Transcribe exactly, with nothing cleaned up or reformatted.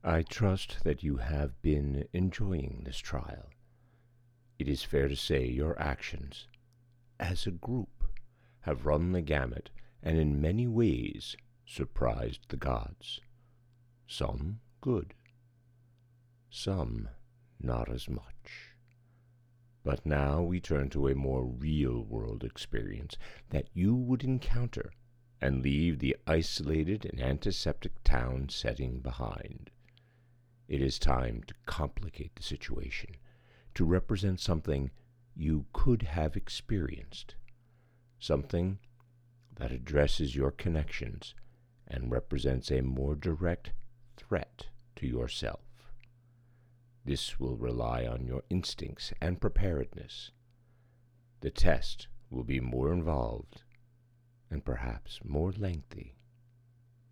I trust that you have been enjoying this trial. It is fair to say your actions, as a group, have run the gamut and in many ways surprised the gods. Some good, some not as much. But now we turn to a more real-world experience that you would encounter and leave the isolated and antiseptic town setting behind. It is time to complicate the situation, to represent something you could have experienced, something that addresses your connections and represents a more direct threat to yourself. This will rely on your instincts and preparedness. The test will be more involved and perhaps more lengthy.